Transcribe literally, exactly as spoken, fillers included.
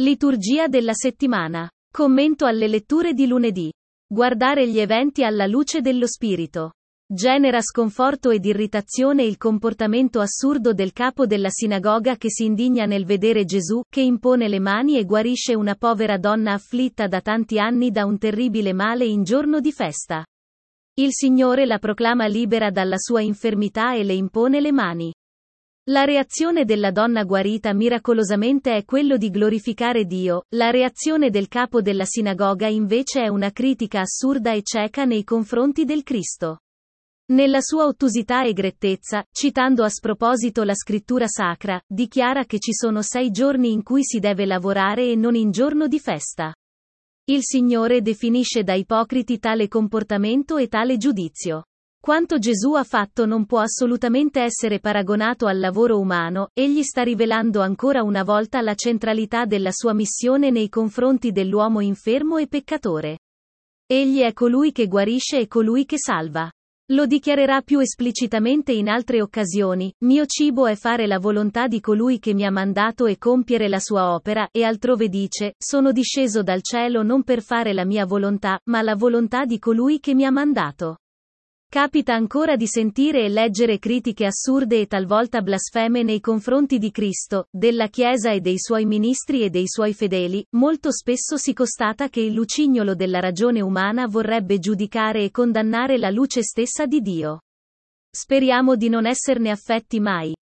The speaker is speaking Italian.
Liturgia della settimana. Commento alle letture di lunedì. Guardare gli eventi alla luce dello Spirito. Genera sconforto ed irritazione il comportamento assurdo del capo della sinagoga che si indigna nel vedere Gesù, che impone le mani e guarisce una povera donna afflitta da tanti anni da un terribile male in giorno di festa. Il Signore la proclama libera dalla sua infermità e le impone le mani. La reazione della donna guarita miracolosamente è quello di glorificare Dio, la reazione del capo della sinagoga invece è una critica assurda e cieca nei confronti del Cristo. Nella sua ottusità e grettezza, citando a sproposito la scrittura sacra, dichiara che ci sono sei giorni in cui si deve lavorare e non in giorno di festa. Il Signore definisce da ipocriti tale comportamento e tale giudizio. Quanto Gesù ha fatto non può assolutamente essere paragonato al lavoro umano, egli sta rivelando ancora una volta la centralità della sua missione nei confronti dell'uomo infermo e peccatore. Egli è colui che guarisce e colui che salva. Lo dichiarerà più esplicitamente in altre occasioni: mio cibo è fare la volontà di colui che mi ha mandato e compiere la sua opera, e altrove dice: sono disceso dal cielo non per fare la mia volontà, ma la volontà di colui che mi ha mandato. Capita ancora di sentire e leggere critiche assurde e talvolta blasfeme nei confronti di Cristo, della Chiesa e dei suoi ministri e dei suoi fedeli. Molto spesso si constata che il lucignolo della ragione umana vorrebbe giudicare e condannare la luce stessa di Dio. Speriamo di non esserne affetti mai.